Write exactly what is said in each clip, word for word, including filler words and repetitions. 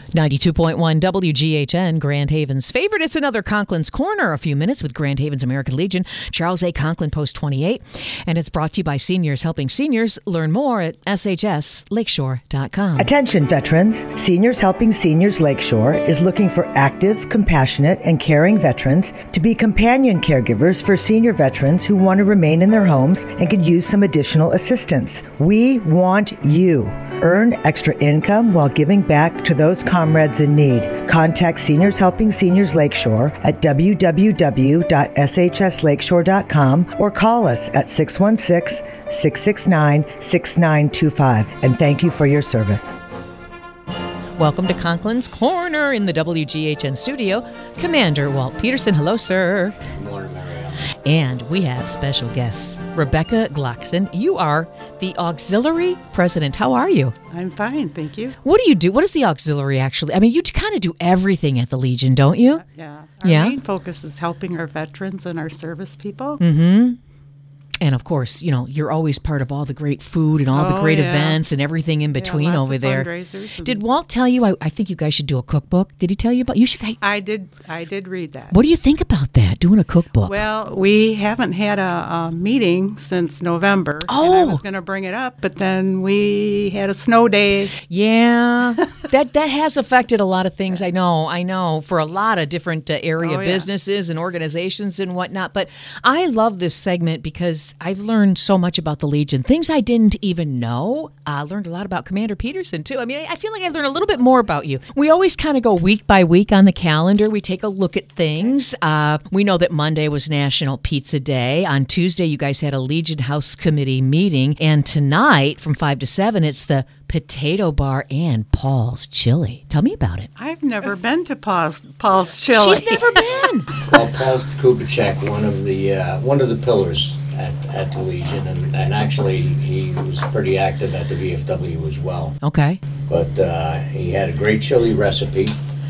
ninety-two point one W G H N, Grand Haven's favorite. It's another Conklin's Corner, a few minutes with Grand Haven's American Legion, Charles A. Conklin, Post twenty-eight. And it's brought to you by Seniors Helping Seniors. Learn more at S H S lakeshore dot com. Attention veterans, Seniors Helping Seniors Lakeshore is looking for active, compassionate, and caring veterans to be companion caregivers for senior veterans who want to remain in their homes and could use some additional assistance. We want you. Earn extra income while giving back to those comrades in need. Contact Seniors Helping Seniors Lakeshore at w w w dot s h s lakeshore dot com or call us at six one six, six six nine, six nine two five. And thank you for your service. Welcome to Conklin's Corner in the W G H N studio. Commander Walt Peterson. Hello, sir. Good morning, Marianne. And we have special guests. Rebecca Glockson, you are the Auxiliary President. How are you? I'm fine, thank you. What do you do? What is the Auxiliary actually? I mean, you kind of do everything at the Legion, don't you? Yeah. Our Yeah. main focus is helping our veterans and our service people. Mm-hmm. And of course, you know, you're always part of all the great food and all the Oh, great yeah. events and everything in between lots over of there. fundraisers and- Did Walt tell you? I, I think you guys should do a cookbook. Did he tell you about? You should. I, I did I did read that. what do you think about that? Doing a cookbook? Well, we haven't had a, a meeting since November. And I Oh. was going to bring it up, but then we had a snow day. Yeah, that that has affected a lot of things. I know, I know, for a lot of different uh, area Oh, yeah. businesses and organizations and whatnot. But I love this segment because I've learned so much about the Legion, things I didn't even know. I uh, learned a lot about Commander Peterson too. I mean, I, I feel like I learned a little bit more about you. We always kind of go week by week on the calendar. We take a look at things. Uh, we know that Monday was National Pizza Day. On Tuesday, you guys had a Legion House Committee meeting, and tonight from five to seven, it's the Potato Bar and Paul's Chili. Tell me about it. I've never been to Paul's, Paul's Chili. She's never been. Well, Paul Kubitschek, one of the uh, one of the pillars at, at the Legion, and, and actually he was pretty active at the V F W as well. Okay. But uh, he had a great chili recipe.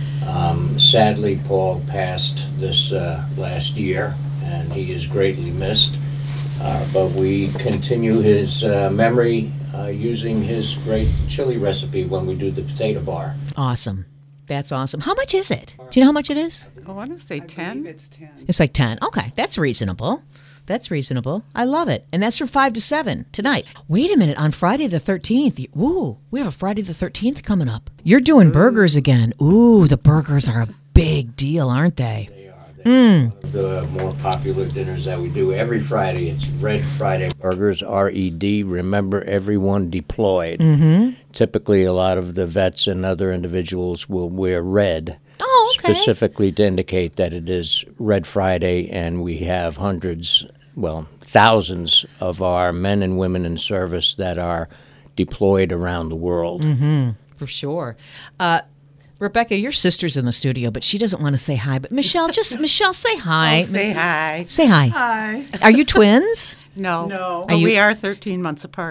Um, sadly, Paul passed this uh, last year, and he is greatly missed. Uh, but we continue his uh, memory uh, using his great chili recipe when we do the potato bar. Awesome. That's awesome. How much is it? Do you know how much it is? I want to say ten. It's like ten. Okay, that's reasonable. That's reasonable. I love it. And that's from five to seven tonight. Wait a minute. On Friday the thirteenth, ooh, we have a Friday the thirteenth coming up. You're doing burgers again. Ooh, the burgers are a big deal, aren't they? They are. They're one of the more popular dinners that we do every Friday. It's Red Friday Burgers, R E D, Remember Everyone Deployed. Mm-hmm. Typically, a lot of the vets and other individuals will wear red. Oh, okay. Specifically to indicate that it is Red Friday, and we have hundreds, well, thousands of our men and women in service that are deployed around the world. Mm-hmm. For sure. Uh, Rebecca, your sister's in the studio, but she doesn't want to say hi. But Michelle, just Michelle, say hi. Oh, say hi. Say hi. Hi. Are you twins? No. No. Are you- we are thirteen months apart.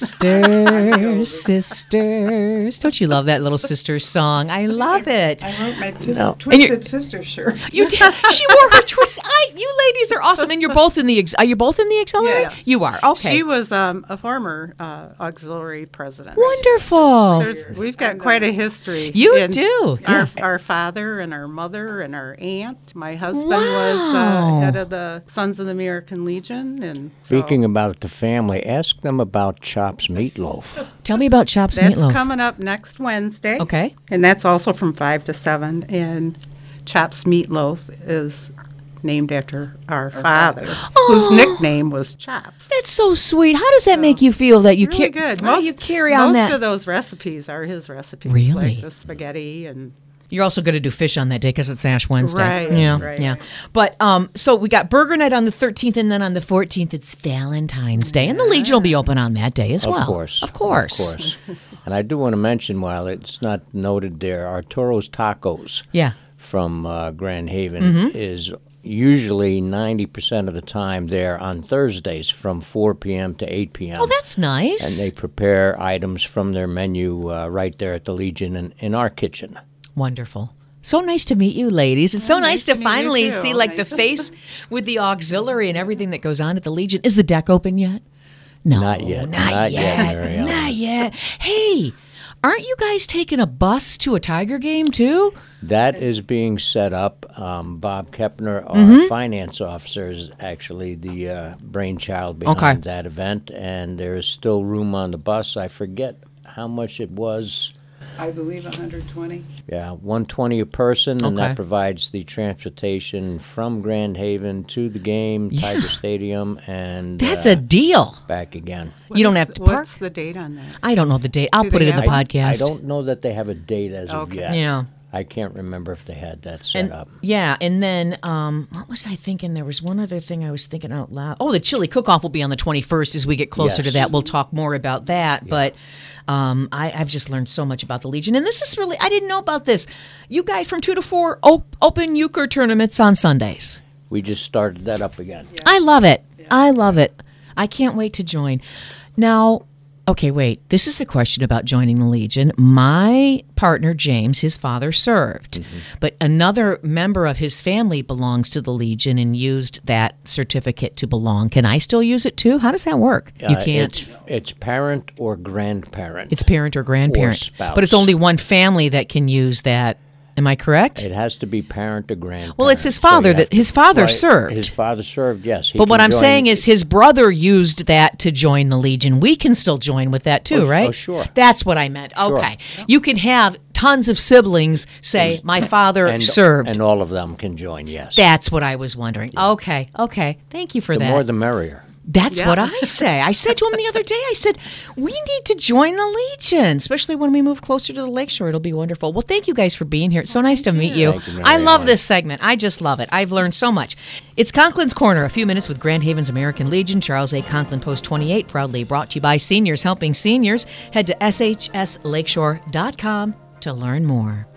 Sisters, sisters. Don't you love that little sisters song? I love it. I wrote my tis- No. And you're- Twisted Sister shirt. You did. She wore her twist. I, you ladies are awesome, and you're both in the. Ex- are you both in the auxiliary? Yes. You are. Okay. She was um, a former uh, auxiliary president. Wonderful. There's, we've got quite a history. You in do, Our, yeah. our father and our mother and our aunt. My husband Wow. was uh, head of the Sons of the American Legion. And so Speaking about the family, ask them about Chops Meatloaf. Tell me about Chops that's Meatloaf. coming up next Wednesday. Okay. And that's also from five to seven. And Chops Meatloaf is named after our father, whose nickname was Chops. That's so sweet. How does that make you feel that you Really ca- good. how do you carry on most that? of those recipes are his recipes. Really? Like the spaghetti and You're also going to do fish on that day because it's Ash Wednesday. Right, Yeah. right, Yeah. right. But um, so we got Burger Night on the thirteenth, and then on the fourteenth it's Valentine's Day, and the Legion will be open on that day as Of well. course. Of course. Of course. And I do want to mention, while it's not noted there, Arturo's Tacos Yeah. from uh, Grand Haven Mm-hmm. is usually ninety percent of the time there on Thursdays from four p.m. to eight p.m. Oh, that's nice. And they prepare items from their menu uh, right there at the Legion in, in our kitchen. Wonderful. So nice to meet you, ladies. It's so Oh, nice, nice to to meet you, finally too. see like the Nice. face with the auxiliary and everything that goes on at the Legion. Is the deck open yet? No, Not yet. Not, Not yet. yet, Mary Ellen. Not yet. Hey, Aren't you guys taking a bus to a Tiger game too? That is being set up. Um, Bob Kepner, our Mm-hmm. finance officer, is actually the uh, brainchild behind Okay. that event, and there is still room on the bus. I forget how much it was. I believe one hundred twenty. Yeah, one twenty a person, and Okay. that provides the transportation from Grand Haven to the game, Tiger Stadium, and That's uh, a deal. back again. You don't have to park? What's the date on that? I don't know the date. I'll Do put they it in the have- I, podcast. I don't know that they have a date as of Okay. yet. Yeah. I can't remember if they had that set And up. yeah, and then um, what was I thinking? There was one other thing I was thinking out loud. Oh, the chili cook-off will be on the twenty-first. As we get closer to Yes. that, we'll talk more about that. But um, I, I've just learned so much about the Legion, and this is really I didn't know about this. You guys from two to four op- open euchre tournaments on Sundays. We just started that up again. I love it. I love it. I can't wait to join. Now, okay, wait. This is a question about joining the Legion. My partner, James, his father served, but another member of his family belongs to the Legion and used that certificate to belong. Can I still use it too? How does that work? You Uh, can't. It's, it's parent or grandparent. It's parent or grandparent. spouse. But it's only one family that can use that. Am I correct? It has to be parent or grandparent. Well, it's his So father you that have to- his father right, served. His father served, yes. He But what can I'm join- saying is his brother used that to join the Legion. We can still join with that too, Oh, right? oh, sure. That's what I meant. Okay. You can have tons of siblings say, my father and, served. and all of them can join, yes. That's what I was wondering. Okay. Okay. Thank you for the that. more the merrier. That's Yeah. what I say. I said to him the other day, I said, we need to join the Legion, especially when we move closer to the lakeshore. It'll be wonderful. Well, thank you guys for being here. It's so nice to meet you. Thank you, Mary I love Ellen. this segment. I just love it. I've learned so much. It's Conklin's Corner, a few minutes with Grand Haven's American Legion. Charles A. Conklin, Post twenty-eight, proudly brought to you by Seniors Helping Seniors. Head to S H S lakeshore dot com to learn more.